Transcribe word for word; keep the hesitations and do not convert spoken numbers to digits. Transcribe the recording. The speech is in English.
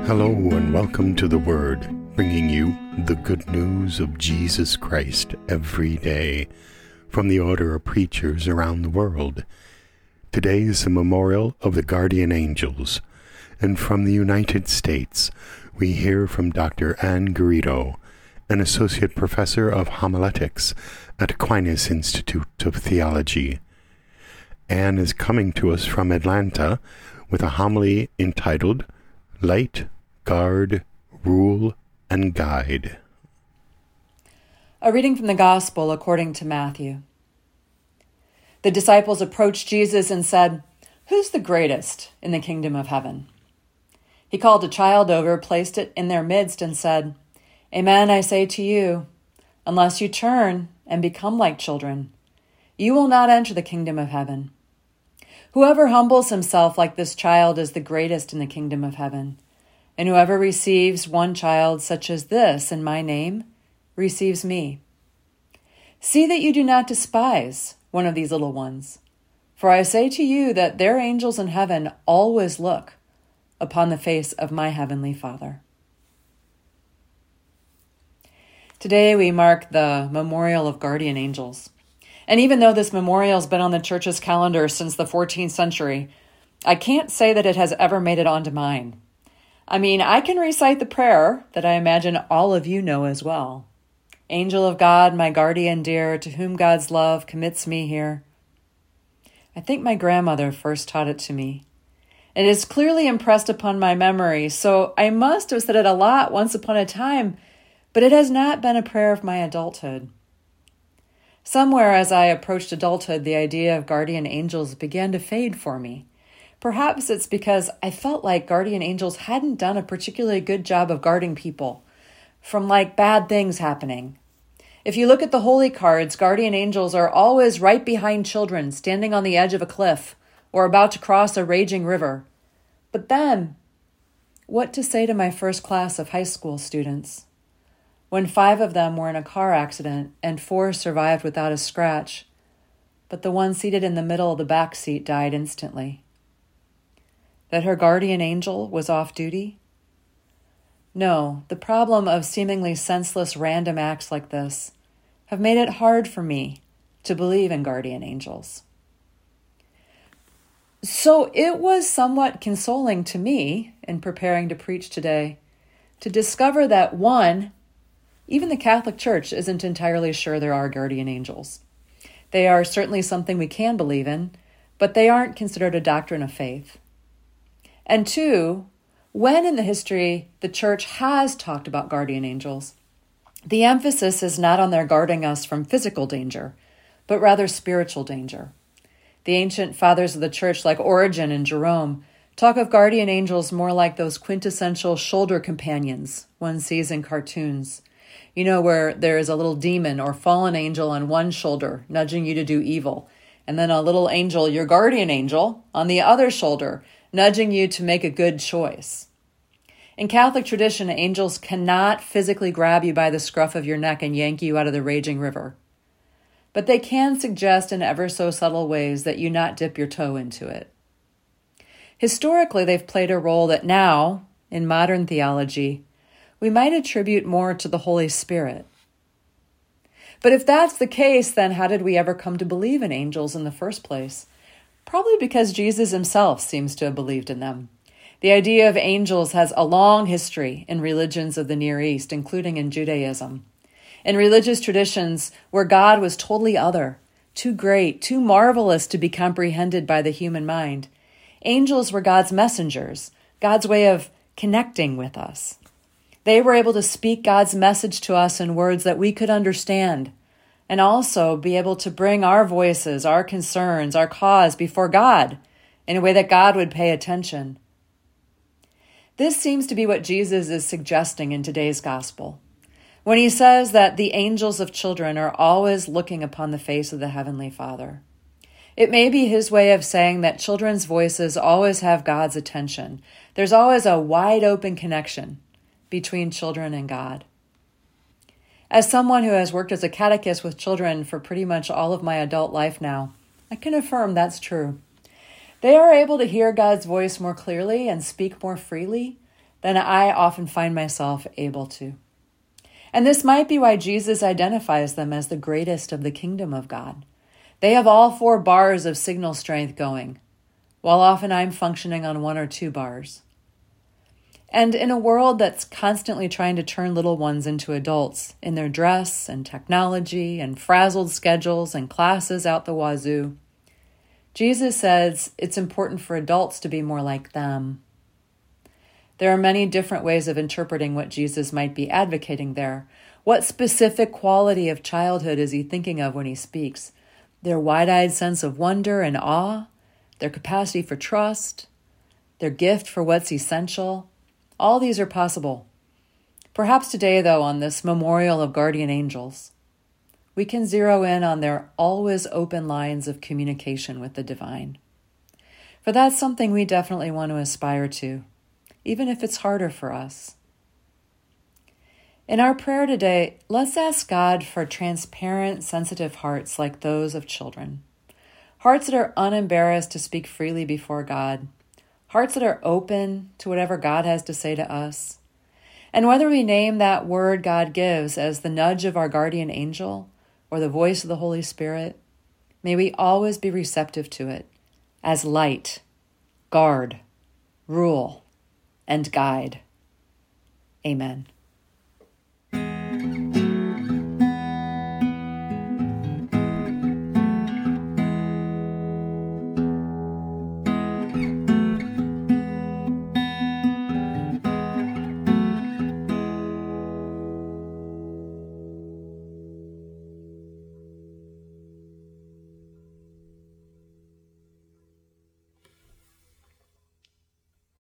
Hello and welcome to The Word, bringing you the good news of Jesus Christ every day from the order of preachers around the world. Today is the memorial of the guardian angels, and from the United States we hear from Doctor Anne Garrido, an associate professor of homiletics at Aquinas Institute of Theology. Anne is coming to us from Atlanta with a homily entitled Light, Guard, Rule, and Guide. A reading from the Gospel according to Matthew. The disciples approached Jesus and said, "Who's the greatest in the kingdom of heaven?" He called a child over, placed it in their midst, and said, "Amen, I say to you, unless you turn and become like children, you will not enter the kingdom of heaven. Whoever humbles himself like this child is the greatest in the kingdom of heaven. And whoever receives one child such as this in my name receives me. See that you do not despise one of these little ones, for I say to you that their angels in heaven always look upon the face of my heavenly Father." Today we mark the memorial of guardian angels. And even though this memorial has been on the church's calendar since the fourteenth century, I can't say that it has ever made it onto mine. I mean, I can recite the prayer that I imagine all of you know as well. Angel of God, my guardian dear, to whom God's love commits me here. I think my grandmother first taught it to me. It is clearly impressed upon my memory, so I must have said it a lot once upon a time, but it has not been a prayer of my adulthood. Somewhere as I approached adulthood, the idea of guardian angels began to fade for me. Perhaps it's because I felt like guardian angels hadn't done a particularly good job of guarding people from like bad things happening. If you look at the holy cards, guardian angels are always right behind children, standing on the edge of a cliff or about to cross a raging river. But then, what to say to my first class of high school students? When five of them were in a car accident and four survived without a scratch, but the one seated in the middle of the back seat died instantly. That her guardian angel was off duty? No, the problem of seemingly senseless random acts like this have made it hard for me to believe in guardian angels. So it was somewhat consoling to me in preparing to preach today to discover that, one, even the Catholic Church isn't entirely sure there are guardian angels. They are certainly something we can believe in, but they aren't considered a doctrine of faith. And two, when in the history the Church has talked about guardian angels, the emphasis is not on their guarding us from physical danger, but rather spiritual danger. The ancient fathers of the Church, like Origen and Jerome, talk of guardian angels more like those quintessential shoulder companions one sees in cartoons. You know, where there is a little demon or fallen angel on one shoulder nudging you to do evil, and then a little angel, your guardian angel, on the other shoulder, nudging you to make a good choice. In Catholic tradition, angels cannot physically grab you by the scruff of your neck and yank you out of the raging river. But they can suggest in ever so subtle ways that you not dip your toe into it. Historically, they've played a role that now, in modern theology, we might attribute more to the Holy Spirit. But if that's the case, then how did we ever come to believe in angels in the first place? Probably because Jesus himself seems to have believed in them. The idea of angels has a long history in religions of the Near East, including in Judaism. In religious traditions where God was totally other, too great, too marvelous to be comprehended by the human mind, angels were God's messengers, God's way of connecting with us. They were able to speak God's message to us in words that we could understand, and also be able to bring our voices, our concerns, our cause before God in a way that God would pay attention. This seems to be what Jesus is suggesting in today's gospel, when he says that the angels of children are always looking upon the face of the Heavenly Father. It may be his way of saying that children's voices always have God's attention. There's always a wide open connection between children and God. As someone who has worked as a catechist with children for pretty much all of my adult life now, I can affirm that's true. They are able to hear God's voice more clearly and speak more freely than I often find myself able to. And this might be why Jesus identifies them as the greatest of the kingdom of God. They have all four bars of signal strength going, while often I'm functioning on one or two bars. And in a world that's constantly trying to turn little ones into adults in their dress and technology and frazzled schedules and classes out the wazoo, Jesus says it's important for adults to be more like them. There are many different ways of interpreting what Jesus might be advocating there. What specific quality of childhood is he thinking of when he speaks? Their wide-eyed sense of wonder and awe, their capacity for trust, their gift for what's essential. All these are possible. Perhaps today, though, on this memorial of guardian angels, we can zero in on their always open lines of communication with the divine. For that's something we definitely want to aspire to, even if it's harder for us. In our prayer today, let's ask God for transparent, sensitive hearts like those of children. Hearts that are unembarrassed to speak freely before God. Hearts that are open to whatever God has to say to us. And whether we name that word God gives as the nudge of our guardian angel or the voice of the Holy Spirit, may we always be receptive to it as light, guard, rule, and guide. Amen.